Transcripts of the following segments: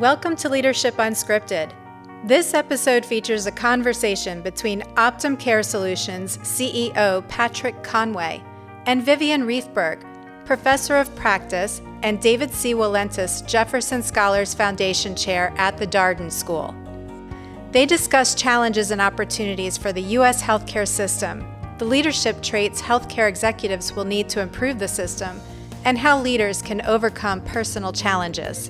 Welcome to Leadership Unscripted. This episode features a conversation between Optum Care Solutions CEO Patrick Conway and Vivian Riefberg, Professor of Practice, and David C. Walentis Jefferson Scholars Foundation Chair at the Darden School. They discuss challenges and opportunities for the U.S. healthcare system, the leadership traits healthcare executives will need to improve the system, and how leaders can overcome personal challenges.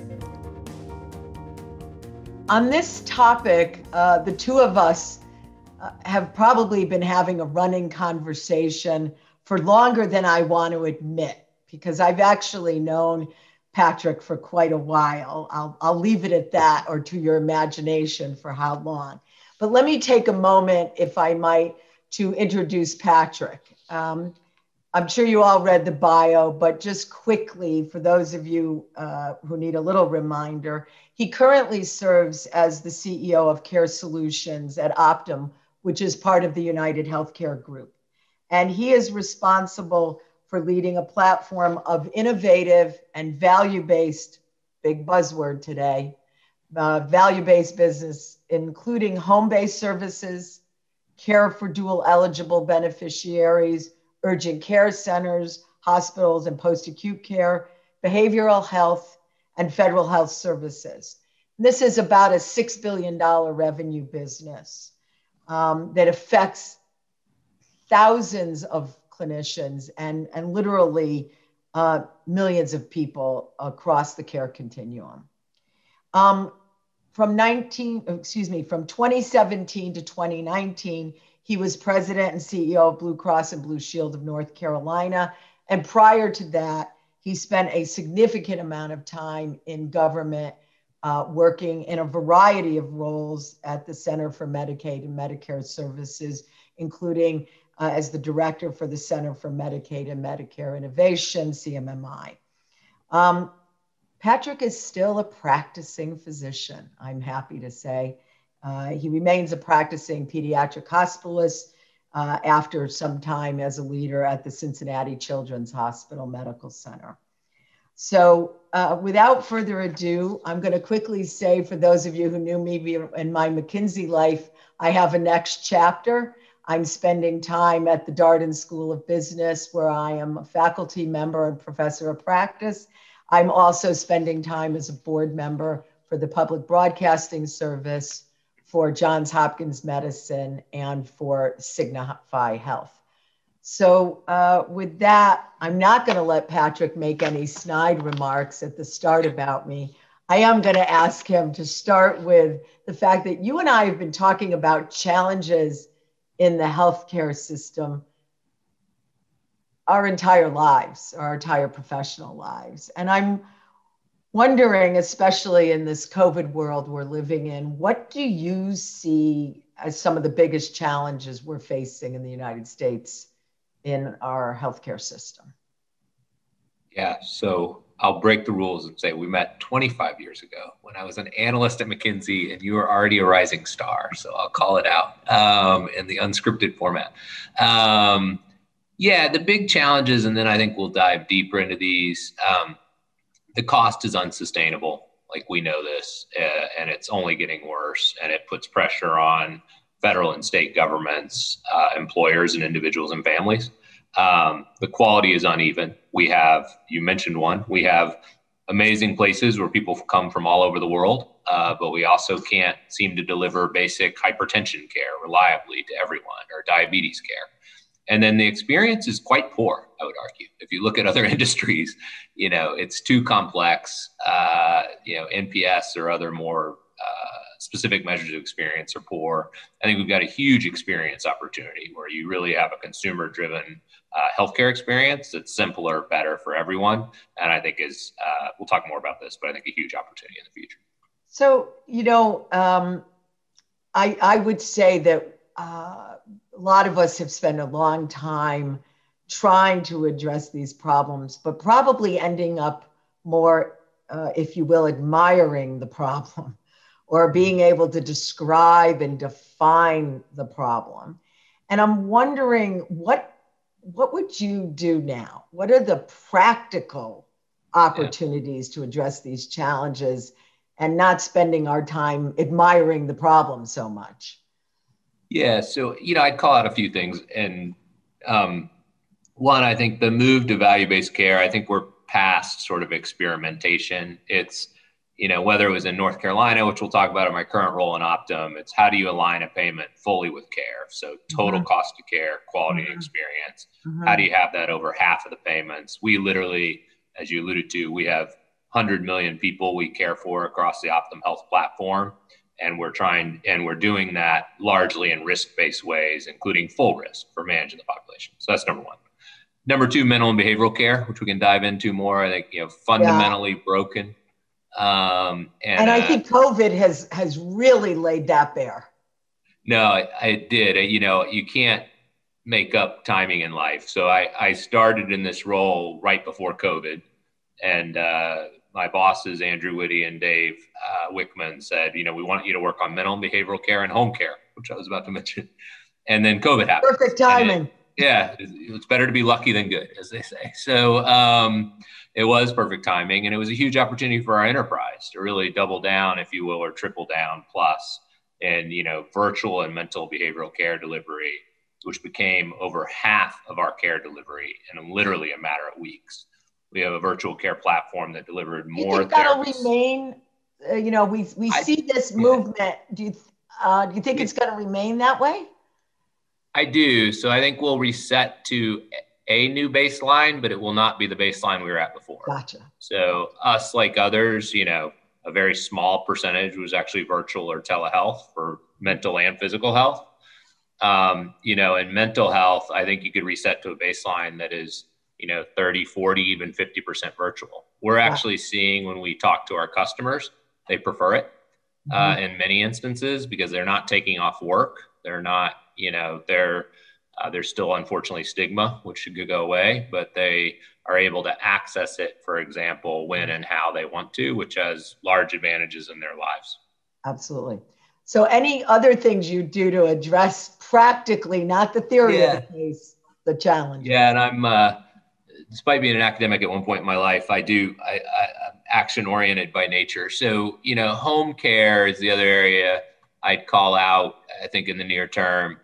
On this topic, the two of us have probably been having a running conversation for longer than I want to admit, because I've actually known Patrick for quite a while. I'll leave it at that, or to your imagination for how long. But let me take a moment, if I might, to introduce Patrick. I'm sure you all read the bio, but just quickly, for those of you who need a little reminder, he currently serves as the CEO of Care Solutions at Optum, which is part of the United Healthcare Group. And he is responsible for leading a platform of innovative and value-based, big buzzword today, value-based business, including home-based services, care for dual eligible beneficiaries, urgent care centers, hospitals and post-acute care, behavioral health, and federal health services. This is about a $6 billion revenue business that affects thousands of clinicians and literally millions of people across the care continuum. From 2017 to 2019, he was president and CEO of Blue Cross and Blue Shield of North Carolina. And prior to that, he spent a significant amount of time in government working in a variety of roles at the Center for Medicaid and Medicare Services, including as the director for the Center for Medicaid and Medicare Innovation, CMMI. Patrick is still a practicing physician, I'm happy to say. He remains a practicing pediatric hospitalist after some time as a leader at the Cincinnati Children's Hospital Medical Center. So without further ado, I'm going to quickly say, for those of you who knew me in my McKinsey life, I have a next chapter. I'm spending time at the Darden School of Business, where I am a faculty member and professor of practice. I'm also spending time as a board member for the Public Broadcasting Service, for Johns Hopkins Medicine, and for Signify Health. So with that, I'm not going to let Patrick make any snide remarks at the start about me. I am going to ask him to start with the fact that you and I have been talking about challenges in the healthcare system our entire lives, our entire professional lives. And I'm wondering, especially in this COVID world we're living in, what do you see as some of the biggest challenges we're facing in the United States in our healthcare system? Yeah, so I'll break the rules and say we met 25 years ago when I was an analyst at McKinsey and you were already a rising star. So I'll call it out in the unscripted format. Yeah, the big challenges, and then I think we'll dive deeper into these. The cost is unsustainable, like we know this, and it's only getting worse, and it puts pressure on federal and state governments, employers and individuals and families. The quality is uneven. We have, you mentioned one, we have amazing places where people come from all over the world, but we also can't seem to deliver basic hypertension care reliably to everyone, or diabetes care. And then the experience is quite poor, I would argue. If you look at other industries, it's too complex. NPS or other more specific measures of experience are poor. I think we've got a huge experience opportunity where you really have a consumer-driven healthcare experience that's simpler, better for everyone. And I think we'll talk more about this, but I think a huge opportunity in the future. So, I would say that a lot of us have spent a long time trying to address these problems, but probably ending up more, if you will, admiring the problem or being able to describe and define the problem. And I'm wondering, what would you do now? What are the practical opportunities to address these challenges and not spending our time admiring the problem so much. Yeah. So, I'd call out a few things. And one, I think the move to value-based care, I think we're past sort of experimentation. It's, whether it was in North Carolina, which we'll talk about in my current role in Optum, it's how do you align a payment fully with care? So total cost of care, quality experience. How do you have that over half of the payments? We literally, as you alluded to, we have 100 million people we care for across the Optum Health platform. And we're doing that largely in risk-based ways, including full risk for managing the population. So that's number one. Number two, mental and behavioral care, which we can dive into more. I think, fundamentally broken. And I think COVID has really laid that bare. No, it did. You can't make up timing in life. So I started in this role right before COVID, and my bosses, Andrew Whitty and Dave Wickman, said, we want you to work on mental and behavioral care and home care, which I was about to mention. And then COVID happened. Perfect timing. It's better to be lucky than good, as they say. So it was perfect timing, and it was a huge opportunity for our enterprise to really double down, if you will, or triple down plus in, virtual and mental behavioral care delivery, which became over half of our care delivery in literally a matter of weeks. We have a virtual care platform that delivered more. Do you think that'll remain? We see this movement. Do you think it's going to remain that way? I do. So I think we'll reset to a new baseline, but it will not be the baseline we were at before. Gotcha. So us, like others, a very small percentage was actually virtual or telehealth for mental and physical health. In mental health, I think you could reset to a baseline that is 30, 40, even 50% virtual. We're actually seeing, when we talk to our customers, they prefer it in many instances because they're not taking off work. They're not, there's still unfortunately stigma, which should go away, but they are able to access it, for example, when and how they want to, which has large advantages in their lives. Absolutely. So any other things you do to address practically, not the theory of the case, the challenge? Yeah, and I'm, despite being an academic at one point in my life, I'm action-oriented by nature. So, home care is the other area I'd call out, I think, in the near term.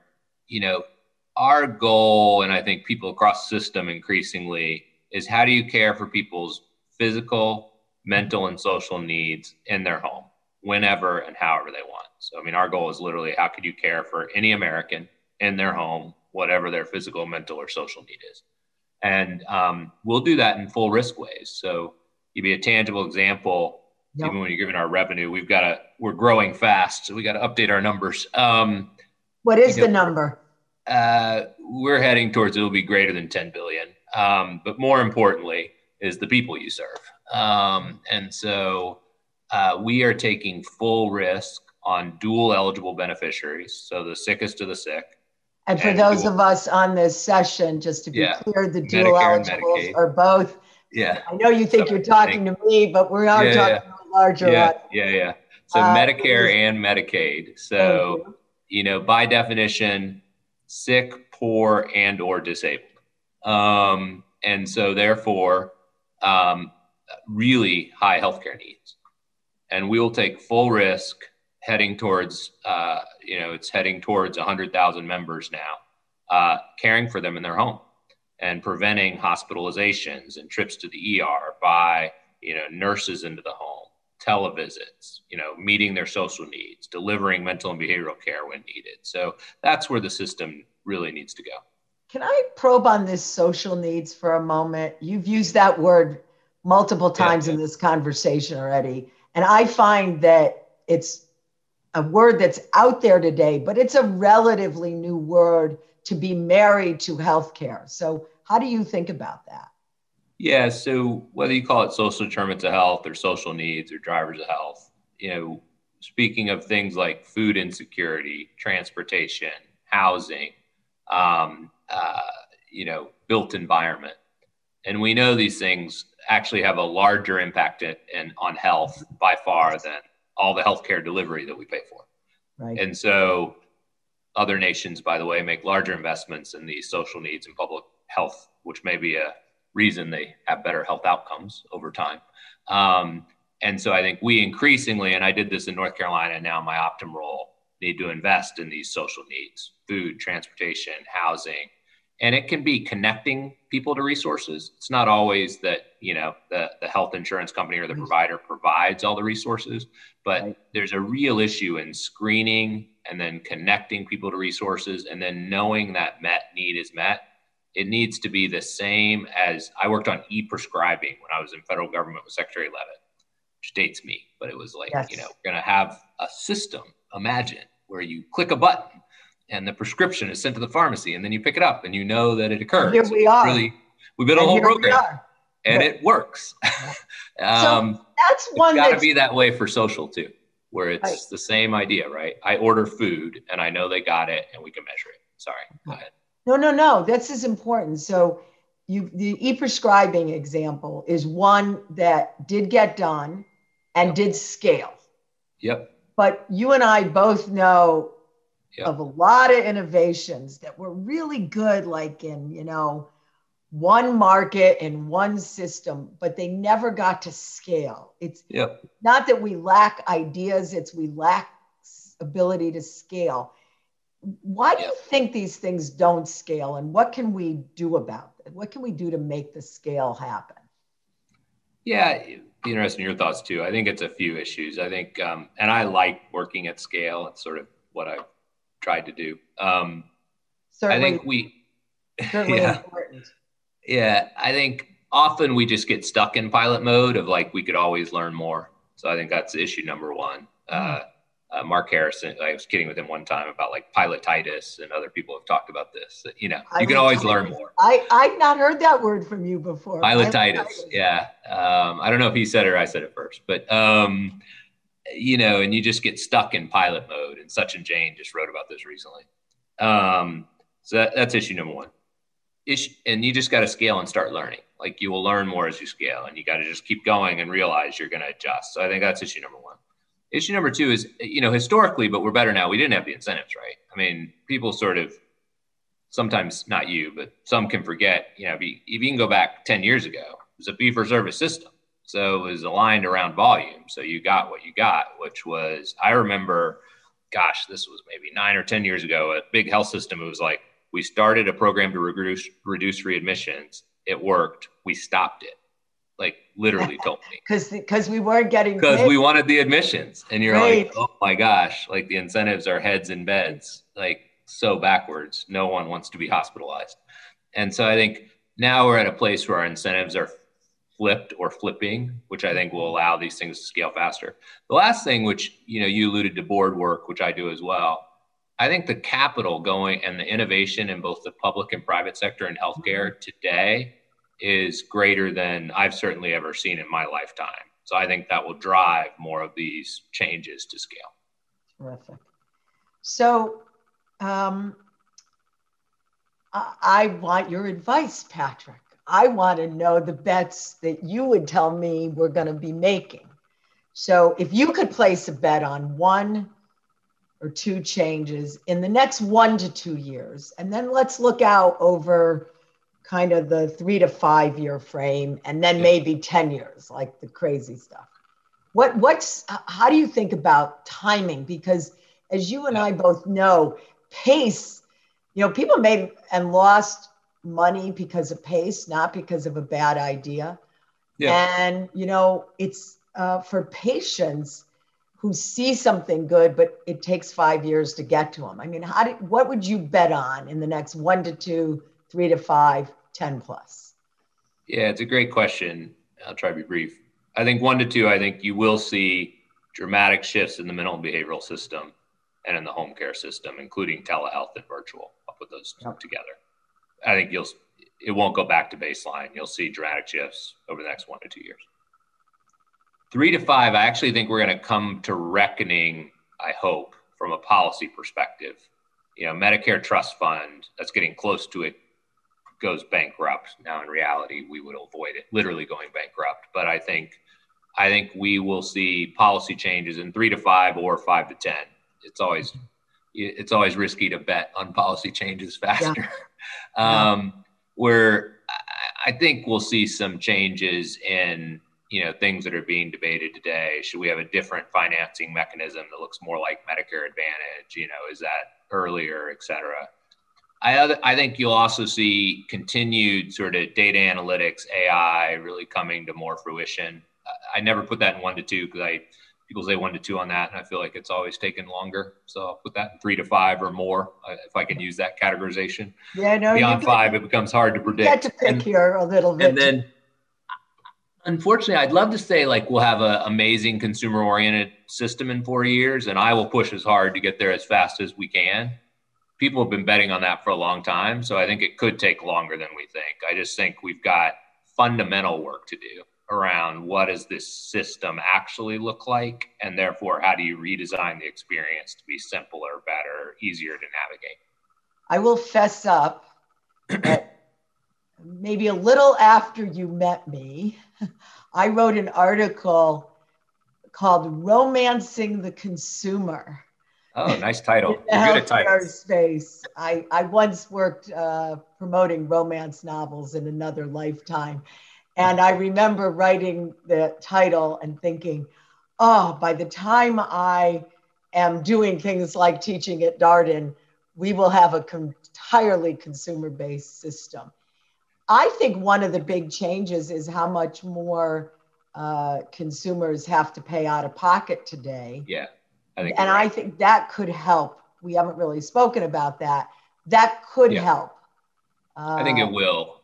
Our goal, and I think people across the system increasingly, is how do you care for people's physical, mental, and social needs in their home, whenever and however they want. So, our goal is literally, how could you care for any American in their home, whatever their physical, mental, or social need is? And we'll do that in full risk ways. So give you a tangible example. Yep. Even when you're giving our revenue, we're growing fast, so we got to update our numbers. What is the number? We're heading towards, it'll be greater than 10 billion. But more importantly is the people you serve. And so we are taking full risk on dual eligible beneficiaries. So the sickest of the sick. And for those of us on this session, just to be clear, the dual eligibles are both. Yeah. I know you think you're talking to me, but we are talking to a larger audience. Yeah. So Medicare and Medicaid. So, by definition, sick, poor, and or disabled. And so therefore, really high healthcare needs. And we will take full risk heading towards, it's heading towards 100,000 members now, caring for them in their home and preventing hospitalizations and trips to the ER by, nurses into the home, televisits, meeting their social needs, delivering mental and behavioral care when needed. So that's where the system really needs to go. Can I probe on this social needs for a moment? You've used that word multiple times in this conversation already. And I find that it's a word that's out there today, but it's a relatively new word to be married to healthcare. So how do you think about that? Yeah, so whether you call it social determinants of health or social needs or drivers of health, speaking of things like food insecurity, transportation, housing, built environment. And we know these things actually have a larger impact on health by far than all the healthcare delivery that we pay for. Right. And so other nations, by the way, make larger investments in these social needs and public health, which may be a reason they have better health outcomes over time. And so I think we increasingly, and I did this in North Carolina, now my Optum role, need to invest in these social needs, food, transportation, housing. And it can be connecting people to resources. It's not always that, the health insurance company or the provider provides all the resources, but there's a real issue in screening and then connecting people to resources and then knowing that need is met. It needs to be the same as I worked on e-prescribing when I was in federal government with Secretary Leavitt, which dates me, but it was like, we're going to have a system, imagine, where you click a button and the prescription is sent to the pharmacy and then you pick it up and you know that it occurred. Here we are. We built a whole program and it works. So that's one it's got to be that way for social too, where it's the same idea, right? I order food and I know they got it and we can measure it. Sorry, go ahead. No, this is important. So the e-prescribing example is one that did get done and did scale. Yep. But you and I both know of a lot of innovations that were really good, like in, one market and one system, but they never got to scale. It's not that we lack ideas, it's we lack ability to scale. Why do you think these things don't scale, and what can we do about it? What can we do to make the scale happen? Yeah, it'd be interesting in your thoughts too. I think it's a few issues. I think, and I like working at scale. It's sort of what I've tried to do. Certainly, I think certainly important. Yeah, I think often we just get stuck in pilot mode of like, we could always learn more. So I think that's issue number one. Mark Harrison, I was kidding with him one time about like pilotitis, and other people have talked about this. You can always learn more. I've not heard that word from you before. Pilotitis. Yeah. I don't know if he said it or I said it first, but, and you just get stuck in pilot mode, and Sachin Jain just wrote about this recently. So that's issue number one. And you just got to scale and start learning. Like, you will learn more as you scale, and you got to just keep going and realize you're going to adjust. So I think that's issue number one. Issue number two is, historically, but we're better now, we didn't have the incentives, right? I mean, people sort of, sometimes not you, but some can forget, if you can go back 10 years ago, it was a fee for service system. So it was aligned around volume. So you got what you got, which was, I remember, this was maybe 9 or 10 years ago, a big health system. It was like, we started a program to reduce readmissions. It worked. We stopped it. Like, literally told me. Because we weren't getting Because we wanted the admissions. And you're like, oh my gosh, like the incentives are heads in beds, like so backwards. No one wants to be hospitalized. And so I think now we're at a place where our incentives are flipped or flipping, which I think will allow these things to scale faster. The last thing, which, you alluded to board work, which I do as well. I think the capital going and the innovation in both the public and private sector in healthcare today is greater than I've certainly ever seen in my lifetime. So I think that will drive more of these changes to scale. Terrific. So I want your advice, Patrick. I want to know the bets that you would tell me we're going to be making. So if you could place a bet on one or two changes in the next 1 to 2 years, and then let's look out over kind of the 3 to 5 year frame, and then maybe 10 years, like the crazy stuff. How do you think about timing? Because as you and I both know, pace, people made and lost money because of pace, not because of a bad idea. Yeah. And, it's for patients who see something good, but it takes 5 years to get to them. I mean, what would you bet on in the next 1 to 2, 3 to 5, 10 plus? Yeah, it's a great question. I'll try to be brief. I think 1 to 2, I think you will see dramatic shifts in the mental and behavioral system and in the home care system, including telehealth and virtual. I'll put those together. I think it won't go back to baseline. You'll see dramatic shifts over the next 1 to 2 years. 3 to 5, I actually think we're going to come to reckoning, I hope, from a policy perspective. Medicare trust fund, that's getting close to it, goes bankrupt. Now, in reality, we would avoid it literally going bankrupt. But I think we will see policy changes in 3 to 5 or 5 to 10. It's always risky to bet on policy changes faster. Yeah. Where I think we'll see some changes in things that are being debated today. Should we have a different financing mechanism that looks more like Medicare Advantage? Is that earlier, et cetera? I think you'll also see continued sort of data analytics, AI really coming to more fruition. I never put that in 1 to 2 because people say 1 to 2 on that, and I feel like it's always taken longer. So I'll put that in 3 to 5 or more, if I can use that categorization. Yeah, no. Beyond 5, it becomes hard to predict. You get to pick here a little bit. And then, unfortunately, I'd love to say we'll have an amazing consumer-oriented system in 4 years, and I will push as hard to get there as fast as we can. People have been betting on that for a long time, so I think it could take longer than we think. I just think we've got fundamental work to do around what does this system actually look like, and therefore how do you redesign the experience to be simpler, better, easier to navigate. I will fess up that maybe a little after you met me, I wrote an article called Romancing the Consumer. Oh, nice title. In the healthcare space. I once worked promoting romance novels in another lifetime. And I remember writing the title and thinking, by the time I am doing things like teaching at Darden, we will have an entirely consumer-based system. I think one of the big changes is how much more consumers have to pay out of pocket today. Yeah. I think that could help. We haven't really spoken about that. That could help. I think it will.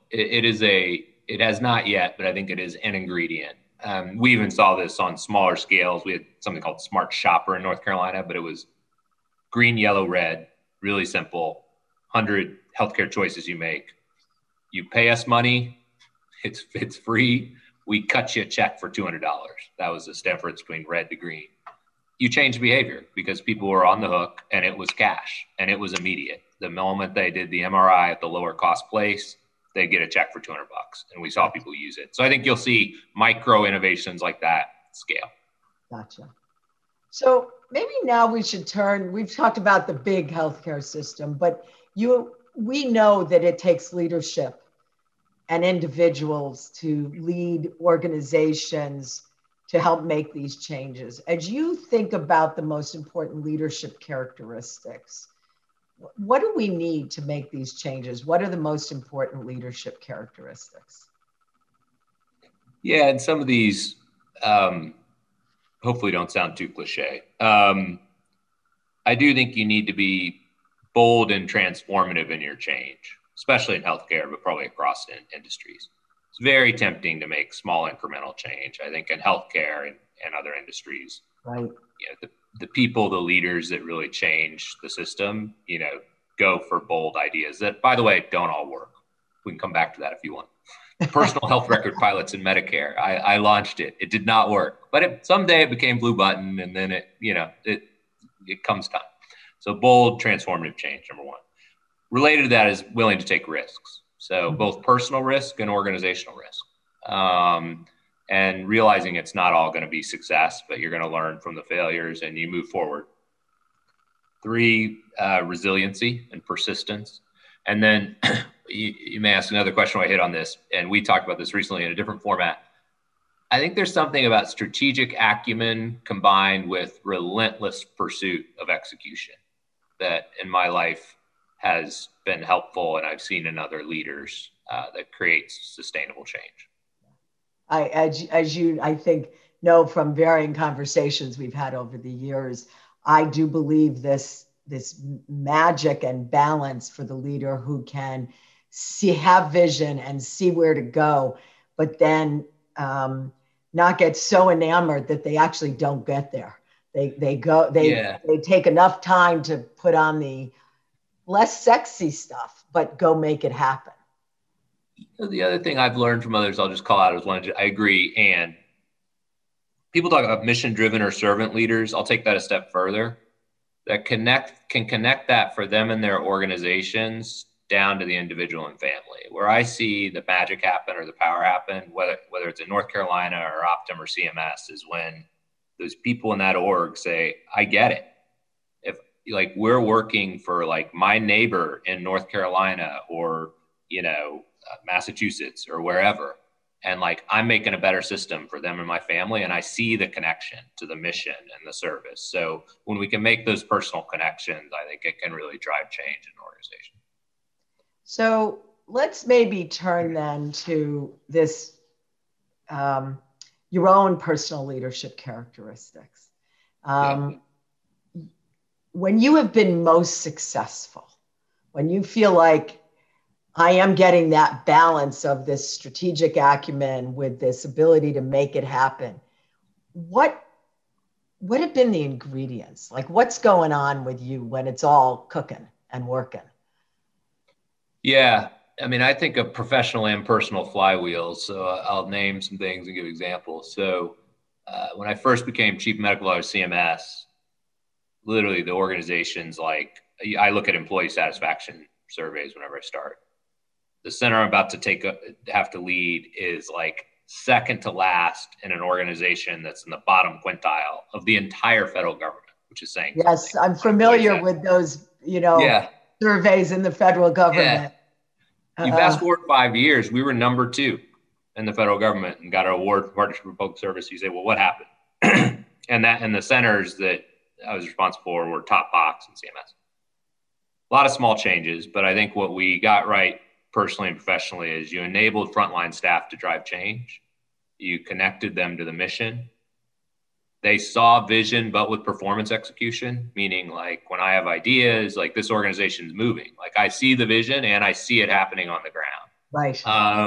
It has not yet, but I think it is an ingredient. We even saw this on smaller scales. We had something called Smart Shopper in North Carolina, but it was green, yellow, red, really simple, 100 healthcare choices you make. You pay us money, it's free. We cut you a check for $200. That was the difference between red to green. You change behavior because people were on the hook, and it was cash, and it was immediate. The moment they did the MRI at the lower cost place, they get a check for $200, and we saw people use it. So I think you'll see micro innovations like that scale. Gotcha. So maybe now we should turn. We've talked about the big healthcare system, but we know that it takes leadership and individuals to lead organizations to help make these changes. As you think about the most important leadership characteristics, what do we need to make these changes? What are the most important leadership characteristics? Yeah, and some of these hopefully don't sound too cliche. I do think you need to be bold and transformative in your change, especially in healthcare, but probably across industries. It's very tempting to make small incremental change. I think in healthcare and other industries, right? The people, the leaders that really change the system, go for bold ideas that, by the way, don't all work. We can come back to that if you want. Personal health record pilots in Medicare. I launched it. It did not work, but someday it became blue button, and then it comes time. So bold, transformative change, number one. Related to that is willing to take risks. So both personal risk and organizational risk. And realizing it's not all going to be success, but you're going to learn from the failures and you move forward. 3, resiliency and persistence. And then you may ask another question when I hit on this, and we talked about this recently in a different format. I think there's something about strategic acumen combined with relentless pursuit of execution that in my life has been helpful, and I've seen in other leaders that creates sustainable change. As you, I think, know from varying conversations we've had over the years, I do believe this magic and balance for the leader who can have vision and see where to go, but then not get so enamored that they actually don't get there. They take enough time to put on the less sexy stuff, but go make it happen. The other thing I've learned from others, I'll just call out as one. I agree. And people talk about mission-driven or servant leaders. I'll take that a step further. That can connect that for them and their organizations down to the individual and family. Where I see the magic happen or the power happen, whether it's in North Carolina or Optum or CMS, is when those people in that org say, "I get it." If we're working for my neighbor in North Carolina or Massachusetts or wherever, And like, I'm making a better system for them and my family. And I see the connection to the mission and the service. So when we can make those personal connections, I think it can really drive change in an organization. So let's maybe turn then to this, your own personal leadership characteristics. When you have been most successful, when you feel like I am getting that balance of this strategic acumen with this ability to make it happen, what have been the ingredients? Like, what's going on with you when it's all cooking and working? Yeah. I mean, I think of professional and personal flywheels. So I'll name some things and give examples. So when I first became chief medical officer of CMS, literally the organization's like, I look at employee satisfaction surveys whenever I start. The center I'm about to have to lead is like second to last in an organization that's in the bottom quintile of the entire federal government, which is saying yes, something. I'm familiar with those, surveys in the federal government. Yeah. You fast forward 5 years, we were number 2 in the federal government and got an award for Partnership for Public Service. You say, well, what happened? and the centers that I was responsible for were top box in CMS. A lot of small changes, but I think what we got right personally and professionally is you enabled frontline staff to drive change. You connected them to the mission. They saw vision, but with performance execution, meaning like when I have ideas, like this organization's moving, like I see the vision and I see it happening on the ground. Right.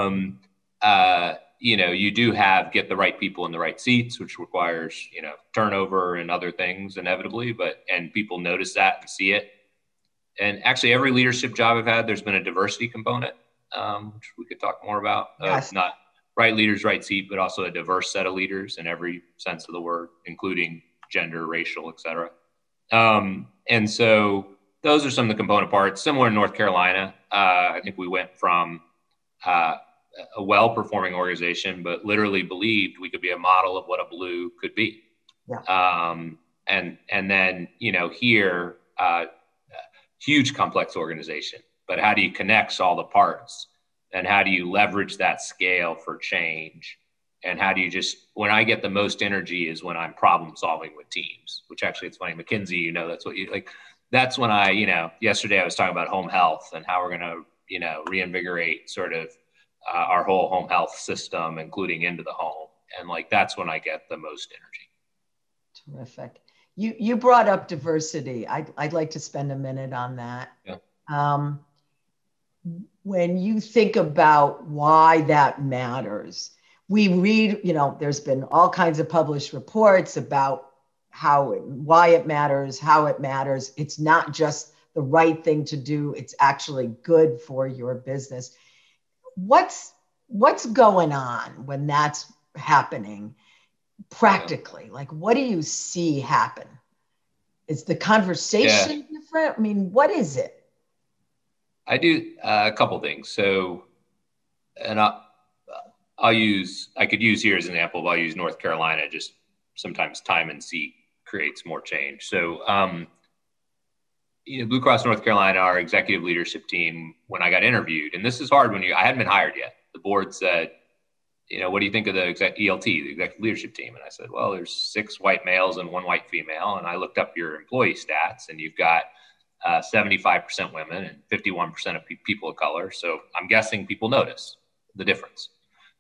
You do get the right people in the right seats, which requires, turnover and other things inevitably, and people notice that and see it. And actually every leadership job I've had, there's been a diversity component, which we could talk more about. Yes. Not right leaders, right seat, but also a diverse set of leaders in every sense of the word, including gender, racial, et cetera. And so those are some of the component parts. Similar in North Carolina, I think we went from a well-performing organization, but literally believed we could be a model of what a blue could be. Yeah. And then, here, huge complex organization, but how do you connect all the parts and how do you leverage that scale for change? And how do you when I get the most energy is when I'm problem solving with teams, which actually it's funny, McKinsey, that's what that's when yesterday I was talking about home health and how we're going to, reinvigorate sort of our whole home health system, including into the home. And like, that's when I get the most energy. Terrific. You brought up diversity. I'd like to spend a minute on that. Yeah. When you think about why that matters, we read, there's been all kinds of published reports about why it matters, how it matters. It's not just the right thing to do. It's actually good for your business. What's going on when that's happening? Practically, like what do you see happen? Is the conversation different? I mean, what is it? I do a couple things. So, and I could use here as an example, but I'll use North Carolina. Just sometimes time and seat creates more change. So, Blue Cross North Carolina, our executive leadership team, when I got interviewed, and this is hard I hadn't been hired yet. The board said, what do you think of the ELT, the executive leadership team? And I said, well, there's 6 white males and 1 white female. And I looked up your employee stats and you've got 75% women and 51% of people of color. So I'm guessing people notice the difference.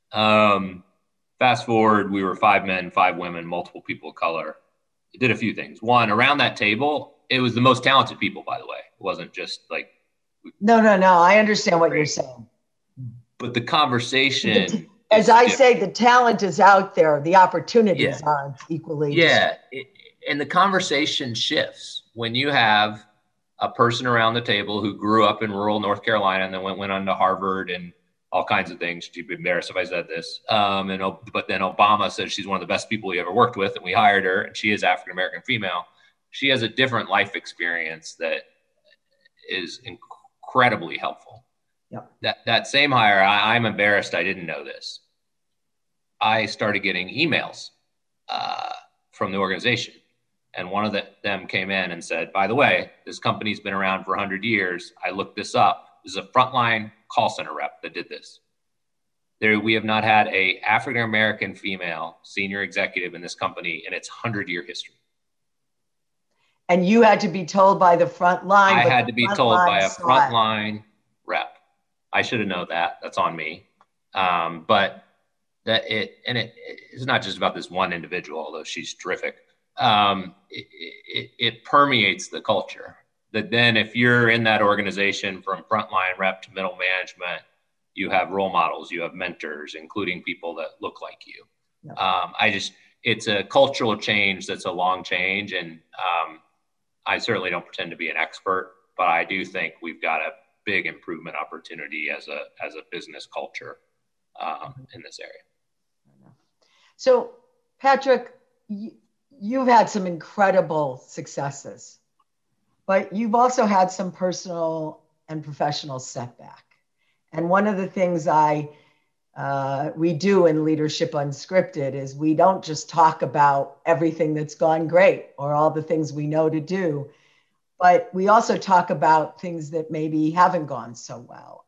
Fast forward, we were 5 men, 5 women, multiple people of color. It did a few things. One, around that table, it was the most talented people, by the way. It wasn't just like. No. I understand what you're saying. But the conversation. As I say, the talent is out there. The opportunities aren't equally. Yeah. And the conversation shifts when you have a person around the table who grew up in rural North Carolina and then went on to Harvard and all kinds of things. She'd be embarrassed if I said this. But then Obama says she's one of the best people he ever worked with, and we hired her, and she is African-American female. She has a different life experience that is incredibly helpful. Yep. That same hire, I'm embarrassed I didn't know this. I started getting emails from the organization. And one of them came in and said, by the way, this company's been around for 100 years. I looked this up. This is a frontline call center rep that did this. We have not had a African-American female senior executive in this company in its 100-year history. And you had to be told by the front line. I had to be told by a frontline rep. I should have known that. That's on me. But it's not just about this one individual, although she's terrific. It permeates the culture. That then if you're in that organization from frontline rep to middle management, you have role models, you have mentors, including people that look like you. Yeah. It's a cultural change that's a long change. And I certainly don't pretend to be an expert, but I do think we've got a big improvement opportunity as a business culture in this area. So, Patrick, you've had some incredible successes, but you've also had some personal and professional setback. And one of the things we do in Leadership Unscripted is we don't just talk about everything that's gone great or all the things we know to do, but we also talk about things that maybe haven't gone so well.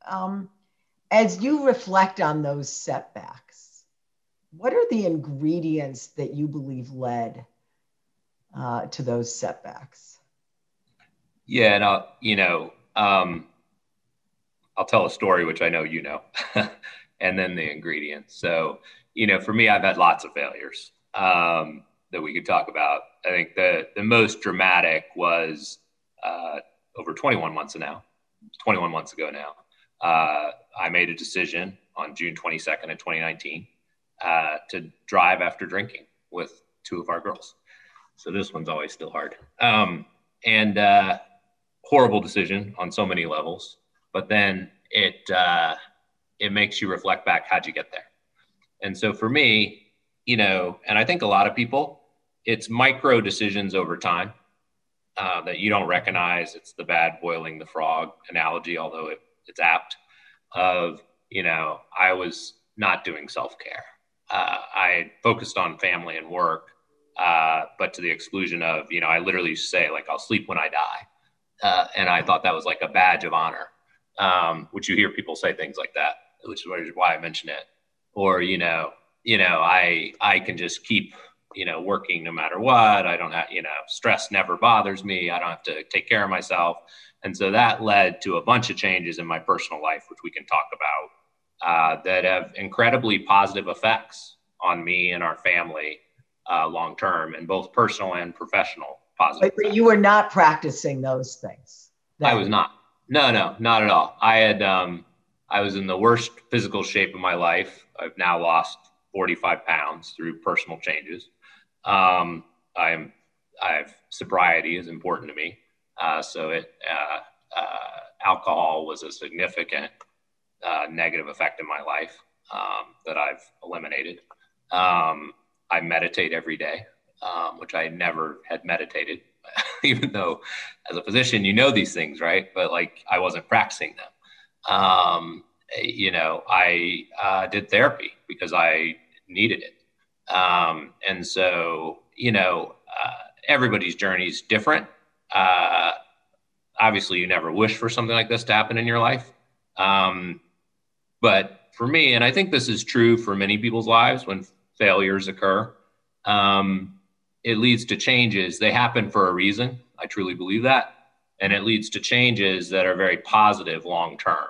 As you reflect on those setbacks, what are the ingredients that you believe led to those setbacks? Yeah, and I'll tell a story, which I know you know, and then the ingredients. So, for me, I've had lots of failures that we could talk about. I think the most dramatic was over 21 months ago now. I made a decision on June 22nd of 2019 to drive after drinking with two of our girls. So this one's always still hard. And horrible decision on so many levels. But then it makes you reflect back, how'd you get there? And so for me, and I think a lot of people, it's micro decisions over time that you don't recognize. It's the bad boiling the frog analogy, although it's apt of, I was not doing self-care. I focused on family and work, but to the exclusion of, I literally used to say, like, I'll sleep when I die. And I thought that was like a badge of honor. Which you hear people say things like that, which is why I mention it. Or, I can just keep, working no matter what. I don't have, stress never bothers me. I don't have to take care of myself. And so that led to a bunch of changes in my personal life, which we can talk about, that have incredibly positive effects on me and our family long-term, and both personal and professional positive. But you were not practicing those things. I was not. No, not at all. I was in the worst physical shape of my life. I've now lost 45 pounds through personal changes. Sobriety is important to me. So alcohol was a significant negative effect in my life that I've eliminated. I meditate every day, which I never had meditated. Even though as a physician, these things, right? But I wasn't practicing them. I did therapy because I needed it. And so, everybody's journey is different. Obviously you never wish for something like this to happen in your life. But for me, and I think this is true for many people's lives when failures occur, it leads to changes. They happen for a reason. I truly believe that. And it leads to changes that are very positive long-term.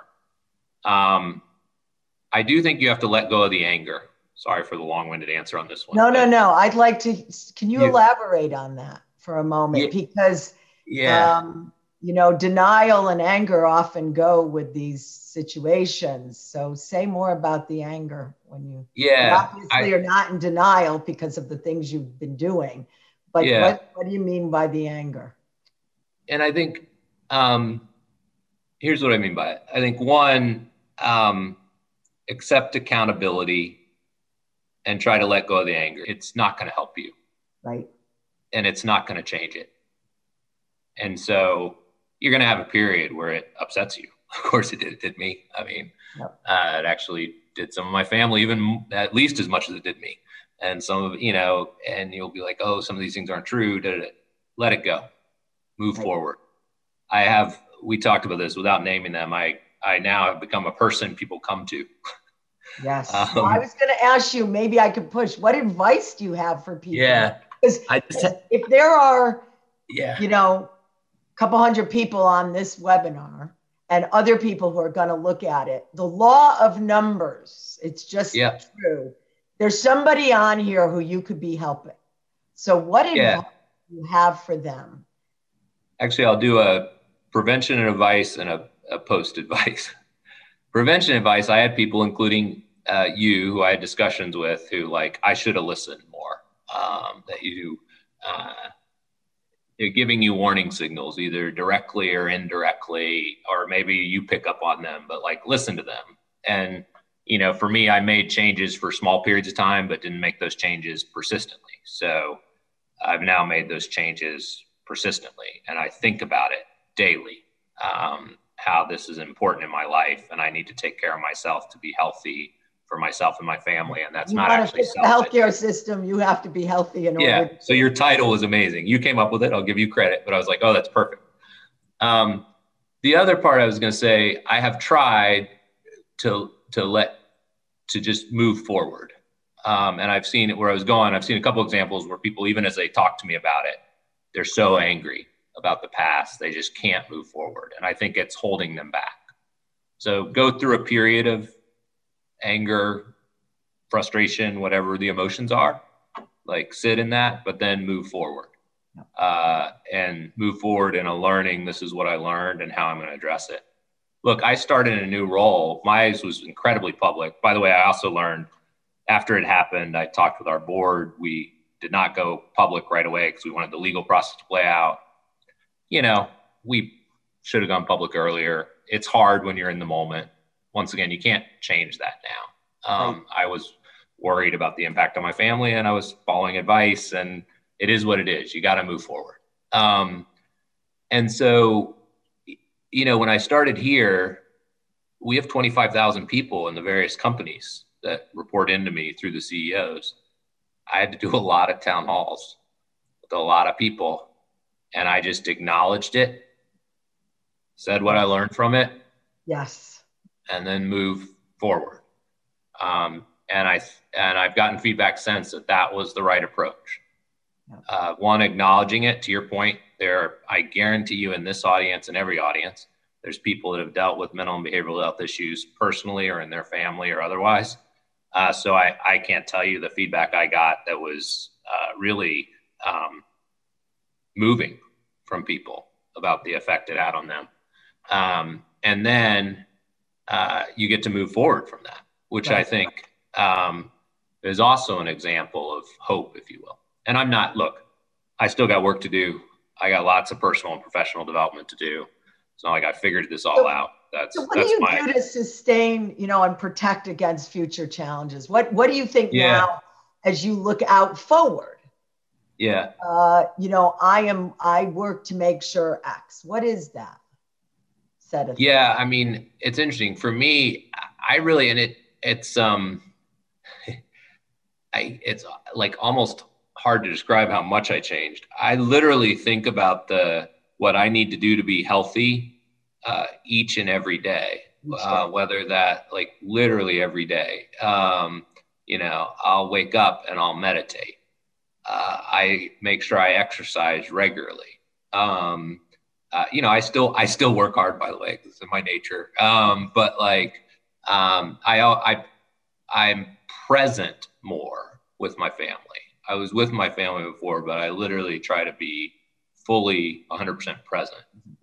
I do think you have to let go of the anger. Sorry for the long-winded answer on this one. No. I'd like to, can you elaborate on that for a moment? Because, denial and anger often go with these situations. So say more about the anger when you obviously are not in denial because of the things you've been doing. But what do you mean by the anger? And I think, here's what I mean by it. I think one, accept accountability and try to let go of the anger. It's not going to help you. Right. And it's not going to change it. And so you're going to have a period where it upsets you. Of course it did. It did me. I mean, it actually did some of my family, even at least as much as it did me. And some of, and you'll be like, oh, some of these things aren't true. Let it go. Move forward. We talked about this without naming them. I now have become a person people come to. Yes. Well, I was going to ask you, maybe I could push. What advice do you have for people? Yeah. Because if there are, yeah, a couple hundred people on this webinar and other people who are going to look at it, the law of numbers, it's just true. There's somebody on here who you could be helping. So what advice do you have for them? Actually, I'll do a prevention advice and a post advice. Prevention advice, I had people, including you, who I had discussions with, who like, I should have listened more, that they're giving you warning signals, either directly or indirectly, or maybe you pick up on them, but like, listen to them. And, for me, I made changes for small periods of time, but didn't make those changes persistently. So I've now made those changes persistently, and I think about it daily. How this is important in my life, and I need to take care of myself to be healthy for myself and my family. And that's not actually the healthcare system. You have to be healthy in order. Yeah. So your title was amazing. You came up with it. I'll give you credit, but I was like, oh, that's perfect. The other part I was going to say, I have tried to just move forward. And I've seen it where I was going. I've seen a couple examples where people, even as they talk to me about it, they're so angry about the past, they just can't move forward. And I think it's holding them back. So go through a period of anger, frustration, whatever the emotions are, like sit in that, but then move forward. And move forward in a learning, this is what I learned and how I'm going to address it. Look, I started in a new role. Mine was incredibly public. By the way, I also learned after it happened, I talked with our board. We did not go public right away because we wanted the legal process to play out. We should have gone public earlier. It's hard when you're in the moment. Once again, you can't change that now. Right. I was worried about the impact on my family, and I was following advice, and it is what it is. You got to move forward. And so, when I started here, we have 25,000 people in the various companies that report into me through the CEOs. I had to do a lot of town halls with a lot of people, and I just acknowledged it, said what I learned from it. Yes. And then move forward. And I've gotten feedback since that was the right approach. One, acknowledging it. To your point, I guarantee you in this audience and every audience, there's people that have dealt with mental and behavioral health issues personally or in their family or otherwise. So I can't tell you the feedback I got that was really moving from people about the effect it had on them. And then you get to move forward from that, which I think is also an example of hope, if you will. And I still got work to do. I got lots of personal and professional development to do. It's not like I figured this all out. So what do you do to sustain, and protect against future challenges? What do you think now as you look out forward? Yeah. I work to make sure X. What is that set of things? Yeah, I mean, it's interesting for me. I really, and it's like almost hard to describe how much I changed. I literally think about what I need to do to be healthy each and every day, whether that like literally every day. I'll wake up and I'll meditate. I make sure I exercise regularly. I still work hard, by the way, because it's in my nature. But like, I'm present more with my family. I was with my family before, but I literally try to be fully 100% present,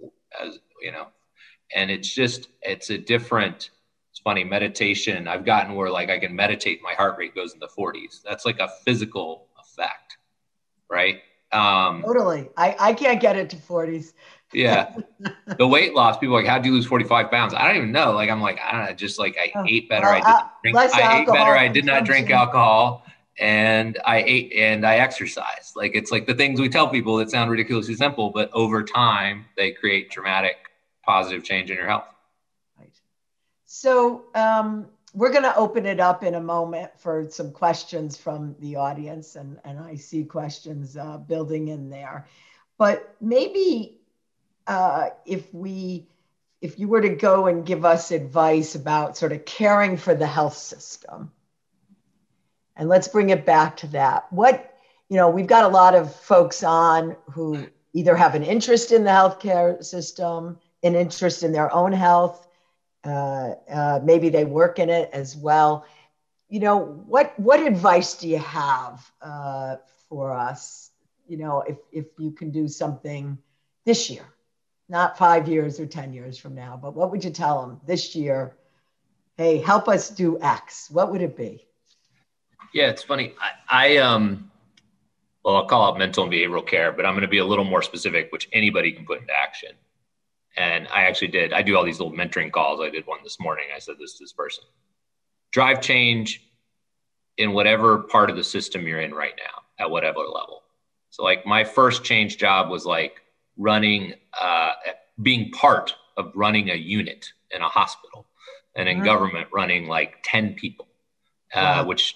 and it's funny, meditation. I've gotten where like I can meditate, my heart rate goes in the 40s. That's like a physical effect, right? Totally. I can't get it to 40s. Yeah. The weight loss, people are like, how'd you lose 45 pounds? I don't even know. Like, I'm like, I don't know, just like I ate better. I did not drink alcohol, and I ate and I exercised. Like, it's like the things we tell people that sound ridiculously simple, but over time they create dramatic positive change in your health. Right. So we're going to open it up in a moment for some questions from the audience, and I see questions building in there. But maybe if we if you were to go and give us advice about sort of caring for the health system, and let's bring it back to that. We've got a lot of folks on who either have an interest in the healthcare system, an interest in their own health, maybe they work in it as well. What advice do you have for us? If you can do something this year, not 5 years or 10 years from now, but what would you tell them this year? Hey, help us do X. What would it be? Yeah, it's funny. I'll call it mental and behavioral care, but I'm going to be a little more specific, which anybody can put into action. And I do all these little mentoring calls. I did one this morning. I said this to this person: drive change in whatever part of the system you're in right now, at whatever level. So like my first change job was like being part of running a unit in a hospital, and in government running like 10 people, which,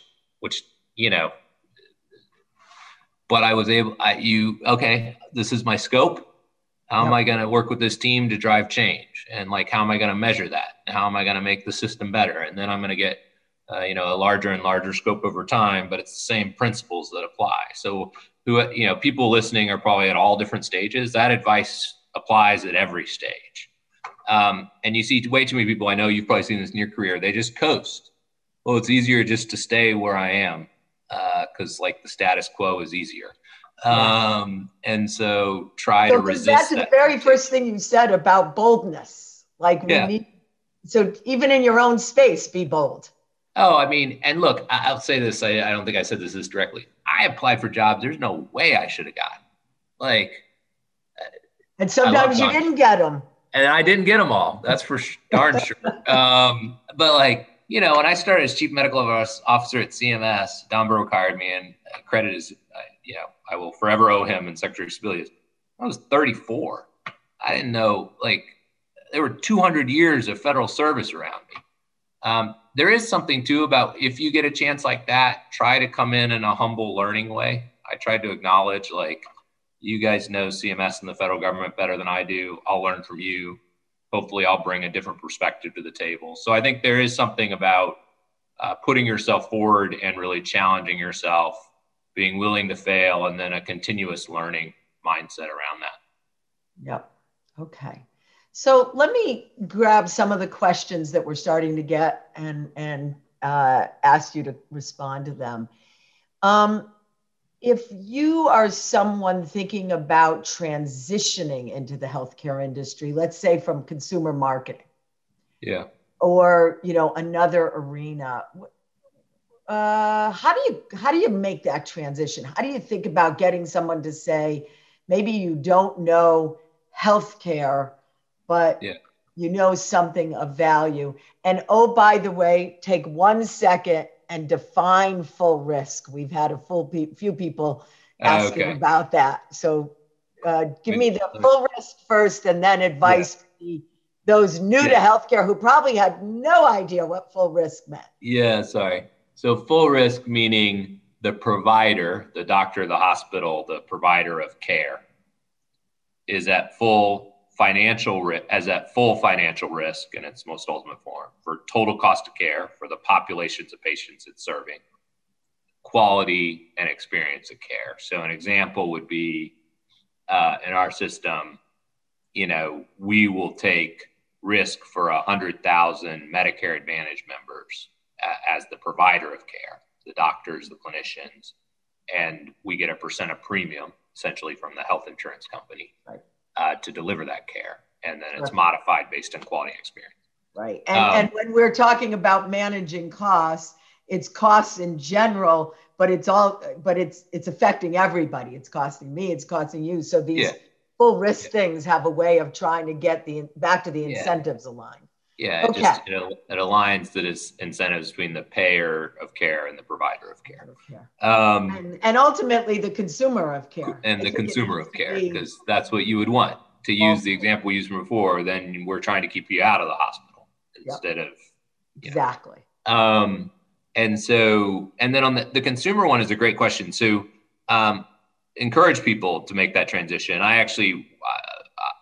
but I was okay, this is my scope. How am I going to work with this team to drive change? And like, how am I going to measure that? How am I going to make the system better? And then I'm going to get, a larger and larger scope over time, but it's the same principles that apply. So people listening are probably at all different stages. That advice applies at every stage. And you see way too many people, I know you've probably seen this in your career, they just coast. Well, it's easier just to stay where I am because like the status quo is easier. And so try to resist that's the very first thing you said about boldness. Like so even in your own space, be bold. Oh, I mean, and look, I'll say this. I don't think I said this directly. I applied for jobs. There's no way I should have gotten. And sometimes you didn't get them. And I didn't get them all. That's for darn sure. But when I started as chief medical officer at CMS, Don Burrow hired me, and credit is, I will forever owe him and Secretary Sebelius. I was 34. I didn't know, there were 200 years of federal service around me. There is something too about if you get a chance like that, try to come in a humble learning way. I tried to acknowledge, you guys know CMS and the federal government better than I do. I'll learn from you. Hopefully I'll bring a different perspective to the table. So I think there is something about putting yourself forward and really challenging yourself, being willing to fail, and then a continuous learning mindset around that. Yep. Okay. So let me grab some of the questions that we're starting to get and ask you to respond to them. If you are someone thinking about transitioning into the healthcare industry, let's say from consumer marketing, or another arena, how do you make that transition? How do you think about getting someone to say, maybe you don't know healthcare, but you know something of value? And oh, by the way, take 1 second and define full risk. We've had few people asking about that. So give me the full risk first, and then advice for those new to healthcare who probably had no idea what full risk meant. Yeah, sorry. So full risk meaning the provider, the doctor, the hospital, the provider of care is at full financial risk in its most ultimate form for total cost of care for the populations of patients it's serving, quality and experience of care. So an example would be in our system, we will take risk for 100,000 Medicare Advantage members as the provider of care, the doctors, the clinicians, and we get a % of premium essentially from the health insurance company. Right. To deliver that care. And then it's modified based on quality and experience. Right. And when we're talking about managing costs, it's costs in general, but it's affecting everybody. It's costing me, it's costing you. So these full risk things have a way of trying to get back to the incentives aligned. Yeah, it aligns the incentives between the payer of care and the provider of care. And ultimately the consumer of care. And the consumer of care, because that's what you would want. To use the example we used from before, then we're trying to keep you out of the hospital instead of... Exactly. And then on the consumer one is a great question. So encourage people to make that transition. I actually...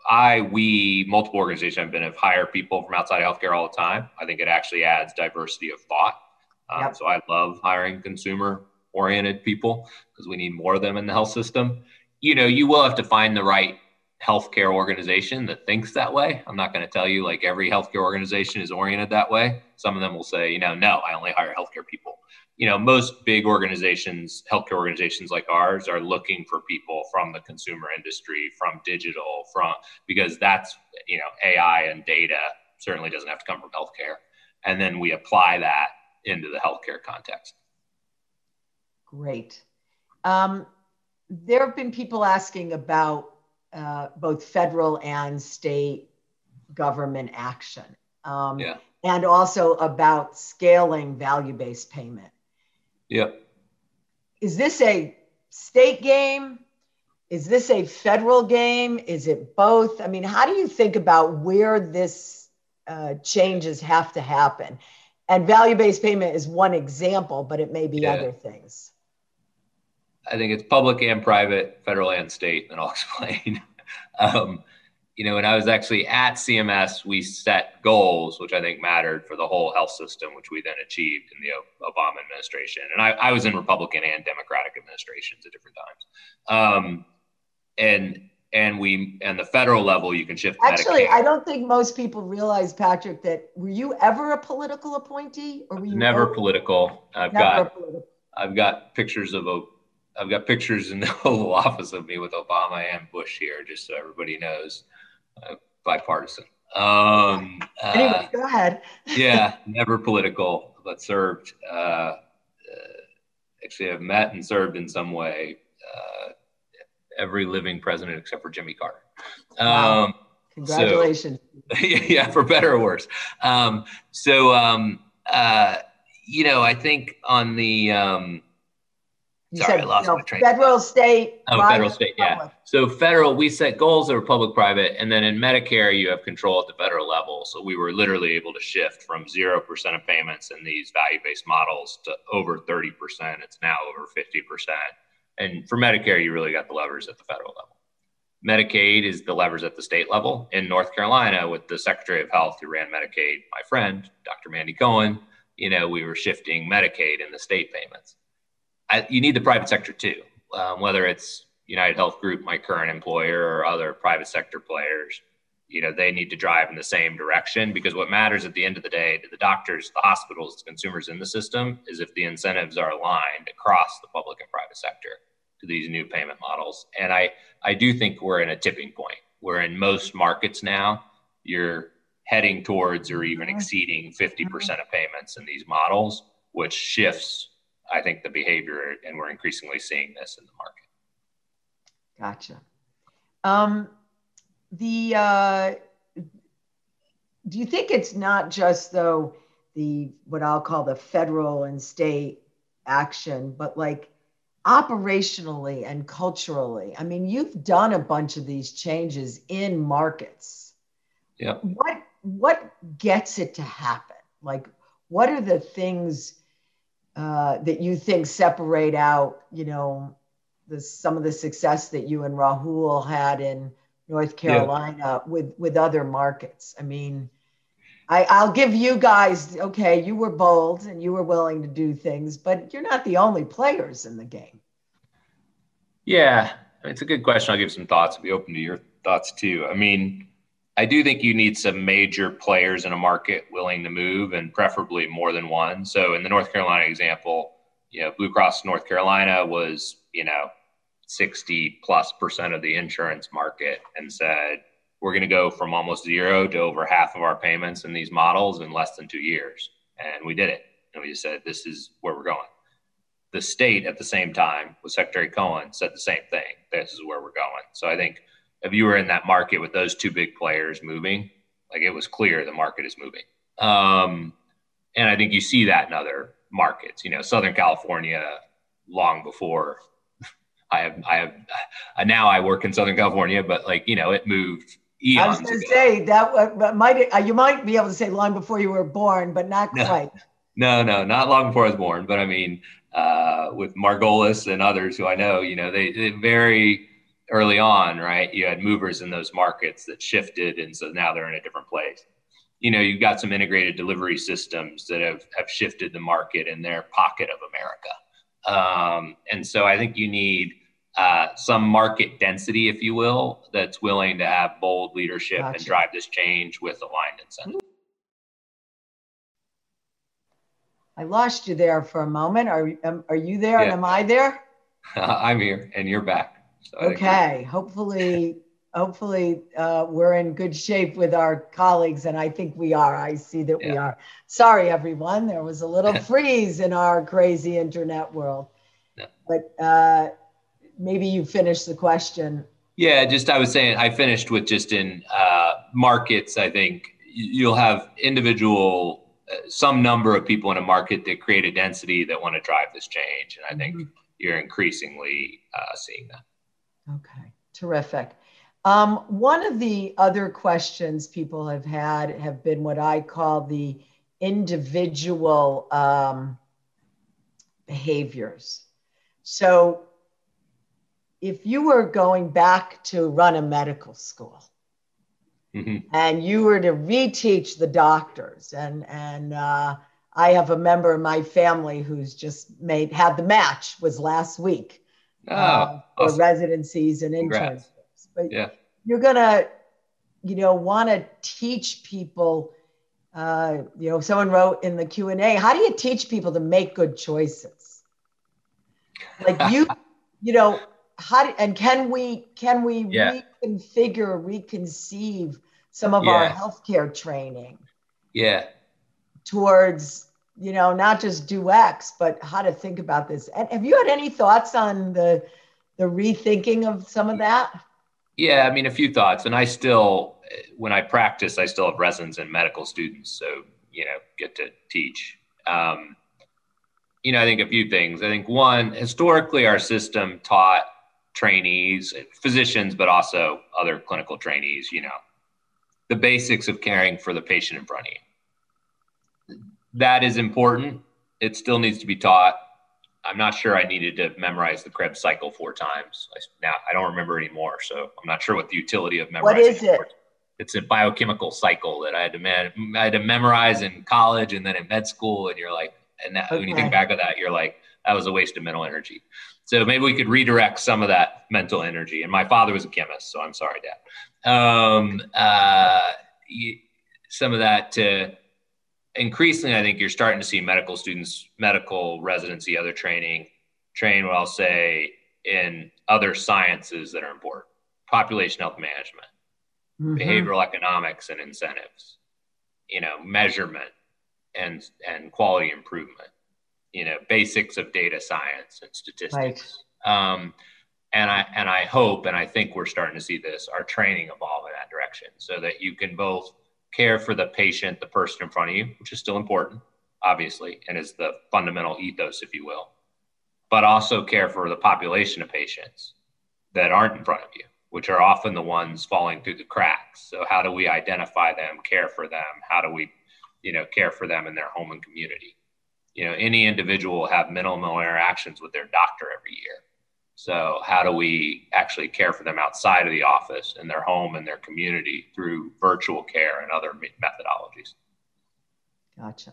multiple organizations have been of hire people from outside of healthcare all the time. I think it actually adds diversity of thought. So I love hiring consumer-oriented people because we need more of them in the health system. You will have to find the right healthcare organization that thinks that way. I'm not going to tell you like every healthcare organization is oriented that way. Some of them will say, no, I only hire healthcare people. Most big organizations, healthcare organizations like ours, are looking for people from the consumer industry, from digital, because that's, AI and data certainly doesn't have to come from healthcare. And then we apply that into the healthcare context. Great. There have been people asking about both federal and state government action, and also about scaling value-based payment. Yep. Is this a state game? Is this a federal game? Is it both? I mean, how do you think about where this changes have to happen? And value-based payment is one example, but it may be other things. I think it's public and private, federal and state, and I'll explain. When I was actually at CMS, we set goals, which I think mattered for the whole health system, which we then achieved in the Obama administration. And I was in Republican and Democratic administrations at different times. And the federal level, you can shift. Actually, Medicaid. I don't think most people realize, Patrick, that were you ever a political appointee, or were you never political? I've got pictures in the Oval Office of me with Obama and Bush here, just so everybody knows. Bipartisan. Anyway, go ahead. Yeah, never political, but served. Actually, I've met and served in some way every living president except for Jimmy Carter. Wow. Congratulations. Yeah, for better or worse. I think on the I lost my train. Federal, state. Federal, state, yeah. So federal, we set goals that were public-private, and then in Medicare, you have control at the federal level. So we were literally able to shift from 0% of payments in these value-based models to over 30%. It's now over 50%. And for Medicare, you really got the levers at the federal level. Medicaid is the levers at the state level. In North Carolina, with the Secretary of Health who ran Medicaid, my friend, Dr. Mandy Cohen, we were shifting Medicaid in the state payments. You need the private sector too, whether it's United Health Group, my current employer, or other private sector players. They need to drive in the same direction, because what matters at the end of the day to the doctors, the hospitals, the consumers in the system is if the incentives are aligned across the public and private sector to these new payment models. And I do think we're in a tipping point where in most markets now, you're heading towards or even exceeding 50% of payments in these models, which shifts, I think, the behavior, and we're increasingly seeing this in the market. Gotcha. Do you think it's not just though what I'll call the federal and state action, but like operationally and culturally? I mean, you've done a bunch of these changes in markets. Yeah. What gets it to happen? Like, what are the things that you think separate out, some of the success that you and Rahul had in North Carolina with other markets? I mean, I'll give you guys, okay, you were bold and you were willing to do things, but you're not the only players in the game. Yeah, it's a good question. I'll give some thoughts. I'll be open to your thoughts too. I mean, I do think you need some major players in a market willing to move, and preferably more than one. So in the North Carolina example, Blue Cross North Carolina was, 60+% of the insurance market, and said, we're going to go from almost zero to over half of our payments in these models in less than 2 years. And we did it. And we just said, this is where we're going. The state at the same time, with Secretary Cohen, said the same thing. This is where we're going. So I think if you were in that market with those two big players moving, like, it was clear the market is moving. And I think you see that in other markets, Southern California, long before now I work in Southern California, but it moved eons I was going to say that you might be able to say long before you were born, but not quite. No, not long before I was born. But I mean, with Margolis and others who I know, they very early on, right? You had movers in those markets that shifted, and so now they're in a different place. You've got some integrated delivery systems that have shifted the market in their pocket of America. And so I think you need some market density, if you will, that's willing to have bold leadership and drive this change with aligned incentives. I lost you there for a moment. Are you there? Yeah. And am I there? I'm here and you're back. So okay. Hopefully we're in good shape with our colleagues, and I think we are. I see that we are. Sorry, everyone. There was a little freeze in our crazy internet world. No. But maybe you finished the question. Yeah, I was saying I finished with just in markets. I think you'll have some number of people in a market that create a density that want to drive this change. And I think you're increasingly seeing that. Okay, terrific. One of the other questions people have had have been what I call the individual behaviors. So if you were going back to run a medical school, and you were to reteach the doctors, and I have a member of my family who's just had the match, was last week for awesome. Residencies and internships. But you're gonna, want to teach people. Someone wrote in the Q&A, how do you teach people to make good choices? Like can we reconfigure, reconceive some of our healthcare training towards, not just do X, but how to think about this. And have you had any thoughts on the rethinking of some of that? Yeah, I mean, a few thoughts. And I still, when I practice, I still have residents and medical students. So, get to teach. I think a few things. I think one, historically, our system taught trainees, physicians, but also other clinical trainees, the basics of caring for the patient in front of you. That is important. It still needs to be taught. I'm not sure I needed to memorize the Krebs cycle 4 times. Now I don't remember anymore, so I'm not sure what the utility of memorizing. What is it? It's a biochemical cycle that I had to memorize in college and then in med school. And you're like, when you think back of that, you're like, that was a waste of mental energy. So maybe we could redirect some of that mental energy. And my father was a chemist, so I'm sorry, Dad. Some of that to increasingly, I think you're starting to see medical students, medical residency, other train what I'll say in other sciences that are important. Population health management, behavioral economics and incentives, measurement and quality improvement, basics of data science and statistics. Right. And I hope, and I think we're starting to see this, our training evolve in that direction so that you can both care for the patient, the person in front of you, which is still important, obviously, and is the fundamental ethos, if you will, but also care for the population of patients that aren't in front of you, which are often the ones falling through the cracks. So how do we identify them, care for them? How do we, care for them in their home and community? Any individual will have minimal interactions with their doctor every year. So how do we actually care for them outside of the office, in their home and their community through virtual care and other methodologies? Gotcha.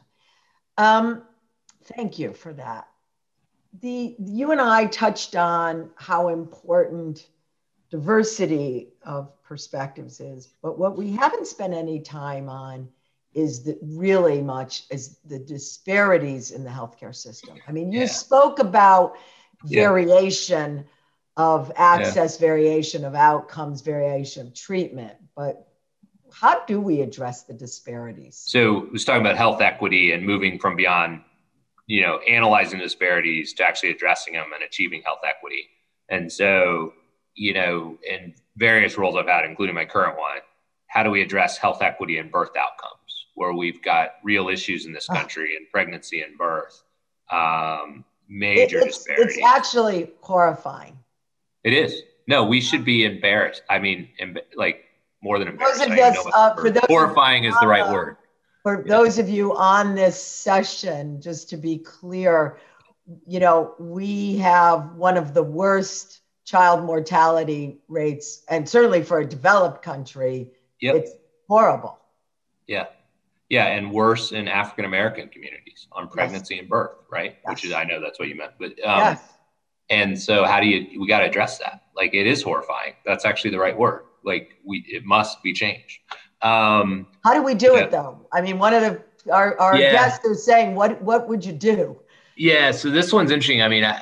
Thank you for that. You and I touched on how important diversity of perspectives is, but what we haven't spent any time on is the disparities in the healthcare system. I mean, you spoke about variation of access, variation of outcomes, variation of treatment, but how do we address the disparities? So I was talking about health equity and moving from beyond, analyzing disparities to actually addressing them and achieving health equity. And so, in various roles I've had, including my current one, how do we address health equity and birth outcomes, where we've got real issues in this country in pregnancy and birth, major disparities. It's actually horrifying. It is. No, we should be embarrassed. I mean, more than embarrassed. Horrifying is the right word. For those of you on this session, just to be clear, we have one of the worst child mortality rates, and certainly for a developed country, it's horrible. Yeah. Yeah. And worse in African-American communities on pregnancy and birth, right? Yes. Which is, I know that's what you meant, but, yes. And so we got to address that. Like, it is horrifying. That's actually the right word. Like, it must be changed. How do we do it though? I mean, one of our guests is saying, what would you do? Yeah. So this one's interesting. I mean,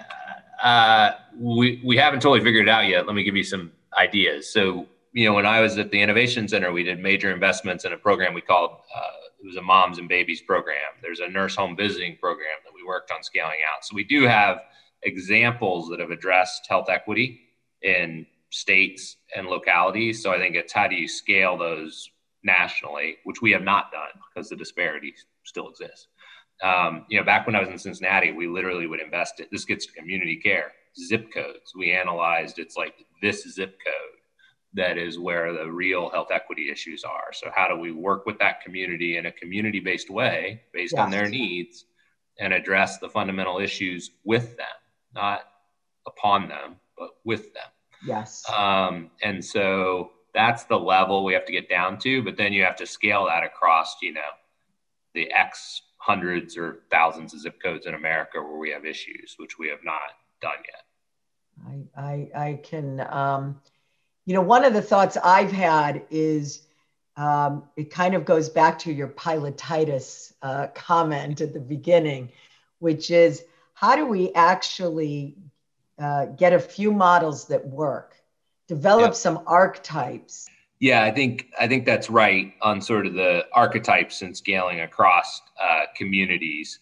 we haven't totally figured it out yet. Let me give you some ideas. So, when I was at the Innovation Center, we did major investments in a program we called, it was a moms and babies program. There's a nurse home visiting program that we worked on scaling out. So we do have examples that have addressed health equity in states and localities. So I think it's how do you scale those nationally, which we have not done because the disparity still exists. Back when I was in Cincinnati, we literally would invest it. This gets to community care, zip codes. We analyzed, it's like this zip code that is where the real health equity issues are. So how do we work with that community in a community-based way, based on their needs, and address the fundamental issues with them, not upon them, but with them. Yes. And so that's the level we have to get down to, but then you have to scale that across, the X hundreds or thousands of zip codes in America where we have issues, which we have not done yet. I can, one of the thoughts I've had is it kind of goes back to your pilotitis comment at the beginning, which is how do we actually get a few models that work, develop some archetypes? Yeah, I think that's right on sort of the archetypes and scaling across communities.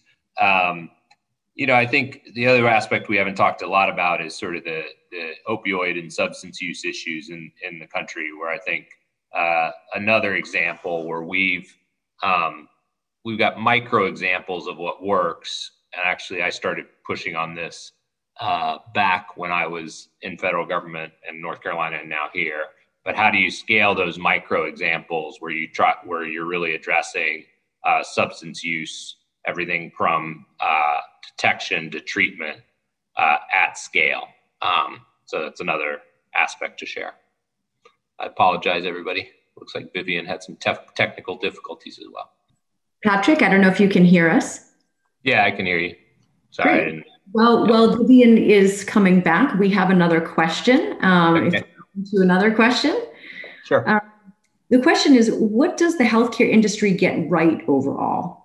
I think the other aspect we haven't talked a lot about is sort of the opioid and substance use issues in the country, where I think another example where we've got micro examples of what works. And actually, I started pushing on this back when I was in federal government in North Carolina and now here. But how do you scale those micro examples where you're really addressing substance use, everything from detection to treatment at scale? So that's another aspect to share. I apologize, everybody. Looks like Vivian had some technical difficulties as well. Patrick, I don't know if you can hear us. Yeah, I can hear you. Sorry, Great. I didn't. Well, Vivian is coming back. We have another question. Okay. To another question. Sure. The question is, what does the healthcare industry get right overall?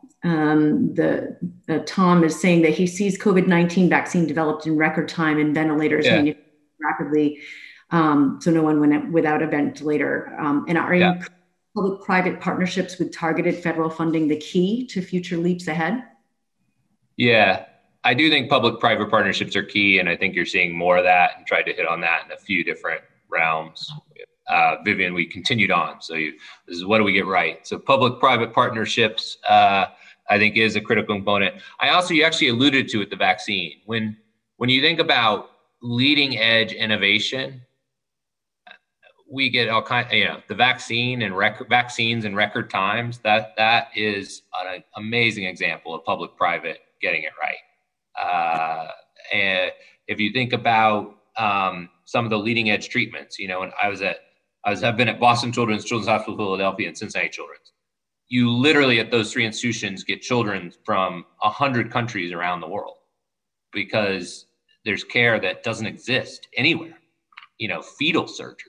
Tom is saying that he sees COVID-19 vaccine developed in record time and ventilators manufactured rapidly, so no one went without a ventilator. And are public-private partnerships with targeted federal funding the key to future leaps ahead? Yeah, I do think public-private partnerships are key, and I think you're seeing more of that, and tried to hit on that in a few different realms. Vivian, we continued on. So this is what do we get right? So public-private partnerships, I think, is a critical component. You actually alluded to it, the vaccine. When you think about leading edge innovation, we get all kinds, the vaccines in record times. That is an amazing example of public-private getting it right. And if you think about some of the leading edge treatments, when I've been at Boston Children's Hospital, Philadelphia, and Cincinnati Children's. You literally at those three institutions get children from 100 countries around the world because there's care that doesn't exist anywhere. Fetal surgery,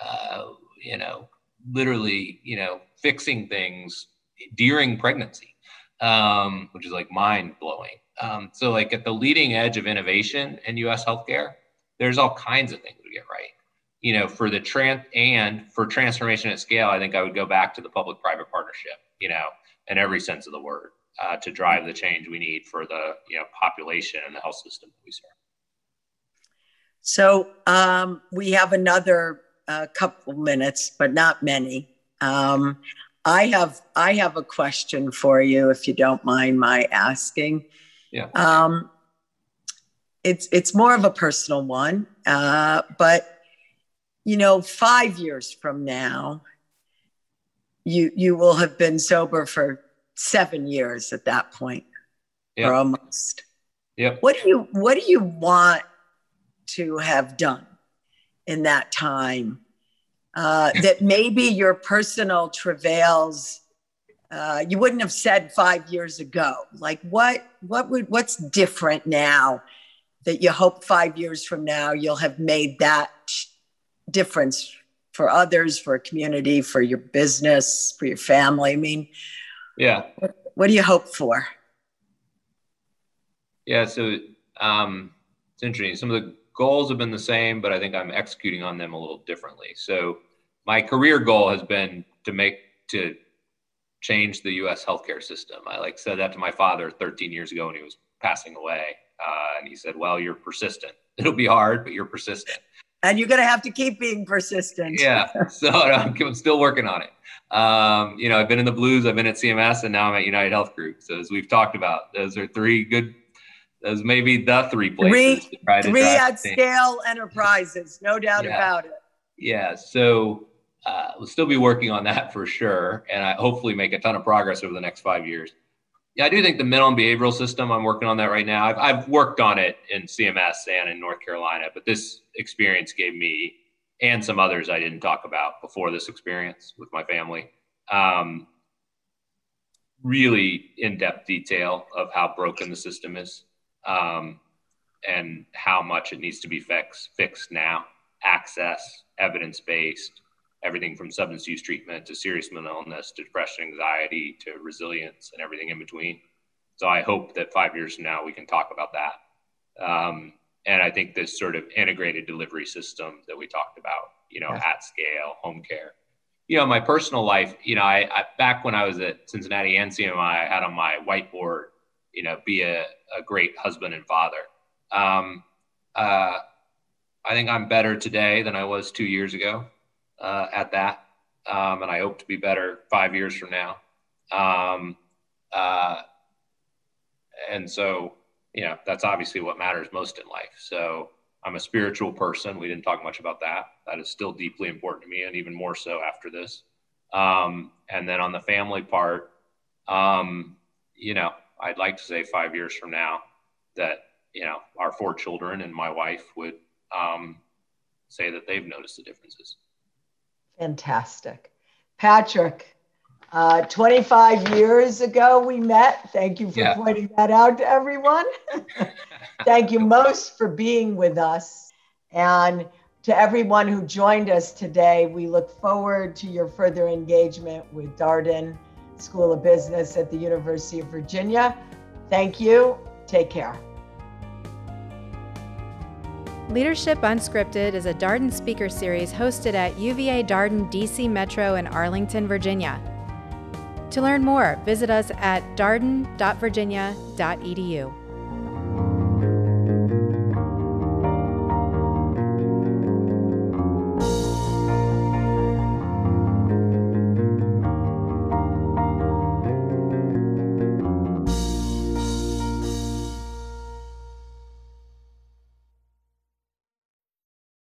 literally, fixing things during pregnancy, which is like mind blowing. So like at the leading edge of innovation in US healthcare, there's all kinds of things to get right. For the for transformation at scale, I think I would go back to the public-private partnership, in every sense of the word, to drive the change we need for the population and the health system that we serve. So we have another couple minutes, but not many. I have a question for you, if you don't mind my asking. Yeah. It's more of a personal one, but 5 years from now, you will have been sober for 7 years at that point, or almost. Yeah. What do you want to have done? in that time that maybe your personal travails you wouldn't have said 5 years ago? Like what's different now that you hope 5 years from now you'll have made that difference for others, for a community, for your business, for your family? I mean, yeah. What do you hope for? Yeah, so it's interesting. Some of the goals have been the same, but I think I'm executing on them a little differently. So my career goal has been to change the U.S. healthcare system. I said that to my father 13 years ago when he was passing away. And he said, well, you're persistent. It'll be hard, but you're persistent. And you're going to have to keep being persistent. Yeah. So I'm still working on it. I've been in the Blues, I've been at CMS, and now I'm at United Health Group. So as we've talked about, those maybe the three places to try to three at scale enterprises, no doubt about it. Yeah. So we'll still be working on that for sure. And I hopefully make a ton of progress over the next 5 years. Yeah, I do think the mental and behavioral system, I'm working on that right now. I've worked on it in CMS and in North Carolina, but this experience gave me, and some others I didn't talk about before this experience with my family, really in-depth detail of how broken the system is, and how much it needs to be fixed now. Access, evidence-based, everything from substance use treatment to serious mental illness to depression, anxiety to resilience and everything in between. So I hope that 5 years from now we can talk about that. And I think this sort of integrated delivery system that we talked about, at scale, home care. My personal life, I back when I was at Cincinnati and CMI, I had on my whiteboard, be a great husband and father. I think I'm better today than I was 2 years ago. At that. And I hope to be better 5 years from now. And so, that's obviously what matters most in life. So I'm a spiritual person. We didn't talk much about that. That is still deeply important to me, and even more so after this. And then on the family part, I'd like to say 5 years from now that, our 4 children and my wife would say that they've noticed the differences. Fantastic. Patrick, 25 years ago we met. Thank you for pointing that out to everyone. Thank you most for being with us. And to everyone who joined us today, we look forward to your further engagement with Darden School of Business at the University of Virginia. Thank you. Take care. Leadership Unscripted is a Darden speaker series hosted at UVA Darden DC Metro in Arlington, Virginia. To learn more, visit us at darden.virginia.edu.